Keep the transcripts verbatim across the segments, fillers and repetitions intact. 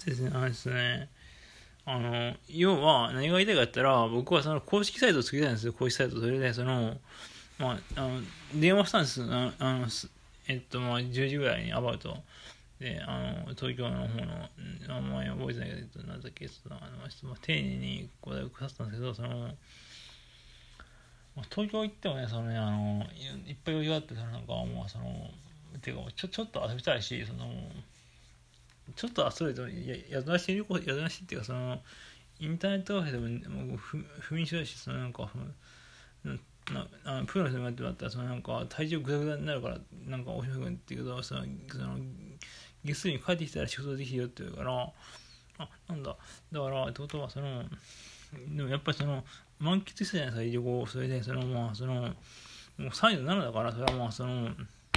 ですね、あのですね、あの、要は何が言いたいかったら、僕はその公式サイトを作りたいんですよ、公式サイト。それで、その、まあ、あの電話したんです。ああのえっと、まあ、じゅうじぐらいにアバウト。で、あの、東京の方の、名前覚えてないけど、なんだっけ、ちょっと、あの、ちょっと丁寧に答えをくださったんですけど、その、まあ、東京行ってもね、そのね、あの、いっぱい余裕があって、そのなんかもう、その、ていうか、ちょ、ちょっと遊びたいし、その、ちょっと遊びと、や、やずなし旅行、やずなしっていうか、その、インターネットカフェでも、もう不不眠症だし、そのなんか、なあプロの人がやってもらったらそのなんか体重グダグダになるからなんかおしまいっていうけどそのその月数に帰ってきたら仕事できるよって言うからあなんだだからってことはそのでもやっぱりその満喫したじゃないですか旅行それでそのまあそのもうさんじゅうななだからそれはまあその、うん、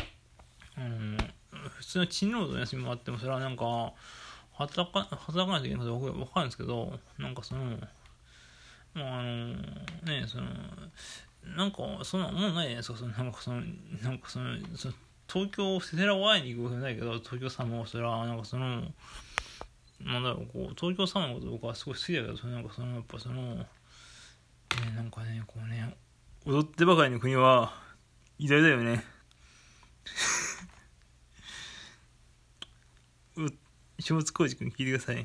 普通の賃労働の休みもあってもそれはなんか働か働かないといけないことは分かるんですけどなんかそのまああのねそのなんかそんなもんないじゃないですかそのなんかそのなんかそのその東京セセラを会いに行くことないけど東京サマーをそれはなんかそのなんだろうこう東京サマーのこと僕はすごい好きだけどそのなんかそのやっぱそのねなんかねこうね踊ってばかりの国は偉大だよね小津浩二君聞いてください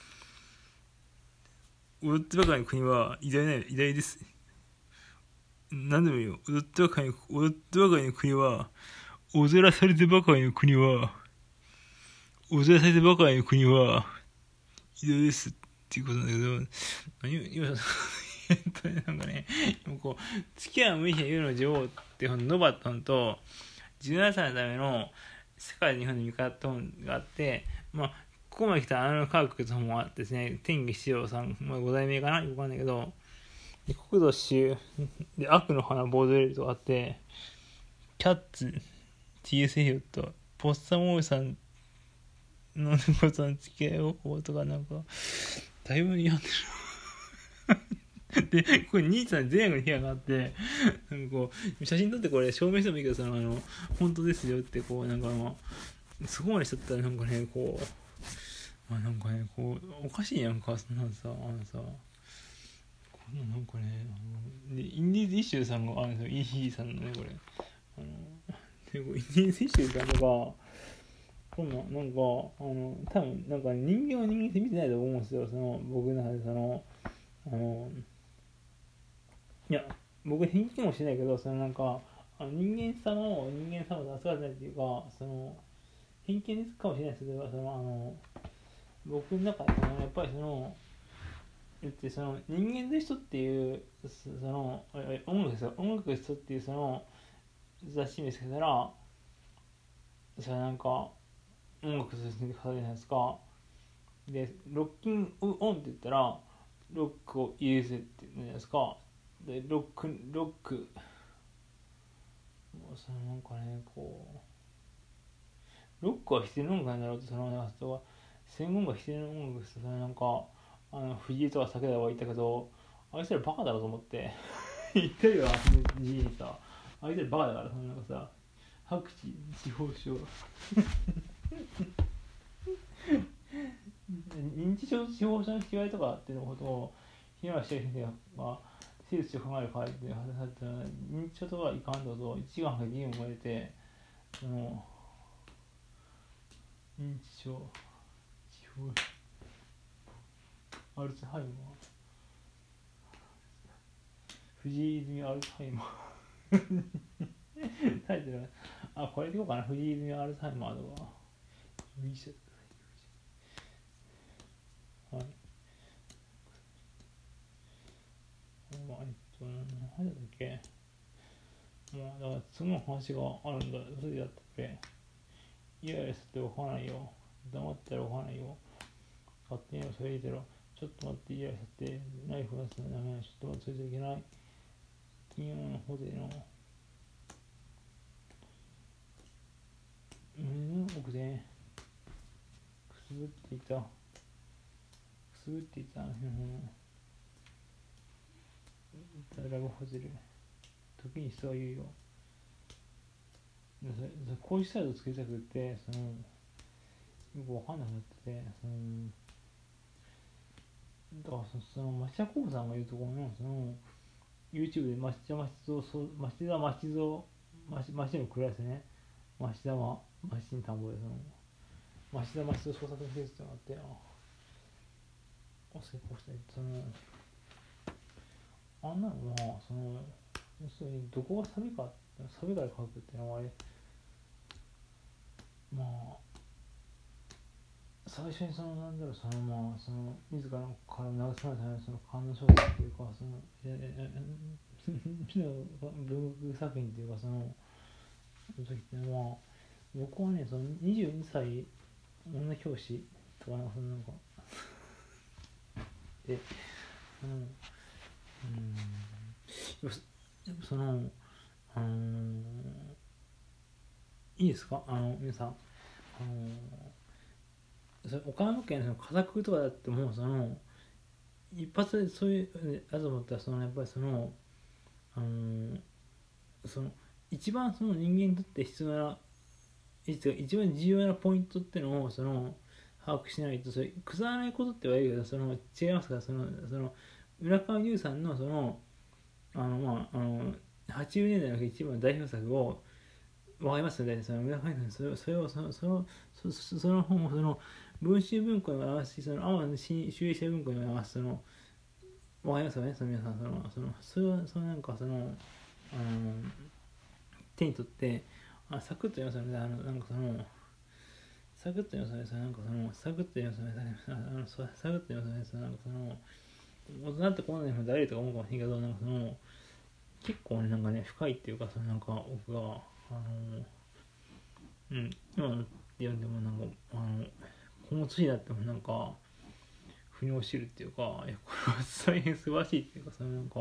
踊ってばかりの国は偉大な偉大です何でもいいよ踊ってばかりの踊ってばかりの国は踊らされてばかりの国は踊らされてばかりの国は偉大ですっていうことなんだけど何今えっとなんかねこう月は無理や夜の女王って本ノバトンとじゅうななさいのための世界日本の味方があってまあここまで来たあの科学の本もあってですね天気四郎さん、まあ、ご代目かなよくわかんないけどで国土州で悪の花ボードレールとかあってキャッツ ティーエスエフ とポッサモーさんのことの付き合い方法とかなんかだいぶ似合ってるでこれ兄さん全部の部屋があってなんかこう写真撮ってこれ証明してもいいけどさあの本当ですよってこうなんかまあそこまでしちゃったらなんかねこうまあなんかねこうおかしいやんかそんなんさあのさこんななんかねあのでインディーズイシューさんがあるんですよイーヒーさんのねこれあのでインディーズイシューさんがこんななんかあの多分なんか人間は人間って見てないと思うんですよその僕の中でそのあのいや僕偏見もしてないけどそのなんかあの人間さの人間さまと扱われないっていうかその偏見ですかもしれないですけどそのあの僕の中でそのやっぱりその言ってその人間の人っていうその音楽ですよ音楽の人っていうその雑誌見つけたらそれなんか音楽として語るじゃないですかでロッキンオンって言ったらロックを入れせって言うじゃないですかでロックロックもうそのなんかねこうロックは必要な音楽なんだろうとそのなんか人は戦後が必要な音楽ですそれなんかあの藤井とか酒田は言ったけどあいつらバカだろうと思って言ってるよじいにさあいつらバカだからそのなんかさ白地地方症認知症地方症の違いとかっていうのことを日村茂先生が手術を考える会で話されたら認知症とかいかんだと一眼が議論が出てその認知症地方アルツハイマー藤井泉アルツハイマータイトルがあこれでいこうかな藤井泉アルツハイマーとかいいっすよはい。まあ、えっと、何だっけまあ、だから次の話があるんだ。それでやってくれ。イライラして動かないよ。黙って動かないよ。勝手にそれ入れてろ。ちょっと待って、イライラして、ナイフ出すのダメ。ちょっと待って、それじゃいけない。金曜のホテルの、胸の奥で、くすぶっていた。くすぶっていた。ラブホテル。時にそういうよ。こういうサイトを作りたくって、その、よくわかんなくなってて、その、 だからそその町田興さんが言うところのその YouTube で町田町蔵そう町田町蔵町町の蔵ですね。町田は町に田んぼでその町田町蔵創作施設ってのがあってな。あ成功してそのあんなのまあその要するにどこがサビかサビから書くっていうのはあれまあ最初にそのなんだろうそのまあその自らの体を流さないためのその観音小説っていうかその文学作品っていうかその時っていうのは僕はねそのにじゅうにさい女教師とかなんかそのなんかでそのうんやっぱそのあのー、いいですかあの皆さんあのー、それ岡山県の家族とかだってもうその一発でそういうあと思ったらそのやっぱりそのあのー、その一番その人間にとって必要な一番重要なポイントっていうのをその把握しないとそれくだらないことって言われるけどその違いますからそのその村上龍さんのそのあのまああのはちじゅうねんだいの一番の代表作をわかりますよね。その村上さんそれそれをそのそのそそその本をその文集文庫にも表すしその天野修理者文庫にも表すそのわかりますよね。その皆さんそのそのそれはそのなんかそのあの手に取ってあサクッと言いますよね。あのなんかそのサクッと言いますよね。なんかそのサクッと言いますよね。あのサクッと言いますよね。なんかその大人ってこんなにも誰とか思うかもしれないけどなんかその結構ねなんかね深いっていうかそのなんか僕があのうん今のって読んでもなんかあのこの年になってもなんか腑に落ちるっていうかいやこれは大変素晴らしいっていうかそのなんか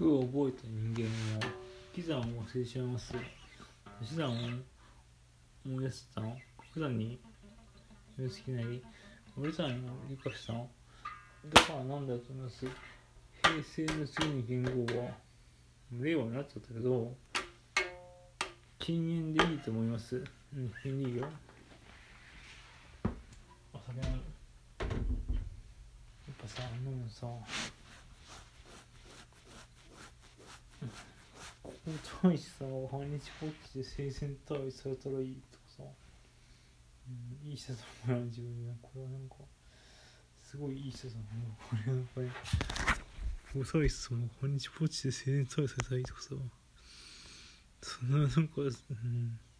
服を覚えた人間は喜山を忘れてしまいます。死山を思い出すたの普段に読みつけない俺さんを理解したのだからなんだと思います。平成の次に言語は令和になっちゃったけど禁煙でいいと思います。うん、禁煙でいいよ。お酒飲む。やっぱさ、飲むさ、ここ遠いしさ、半日放棄で生鮮退位されたらいいとかさ、うん、いい人だと思うな、自分で。これはなんか、すごいいい人だと思う。これなんかね、遅いっす、もう半日放置で生鮮退位されたらいいとかさ、そんななんか、うん。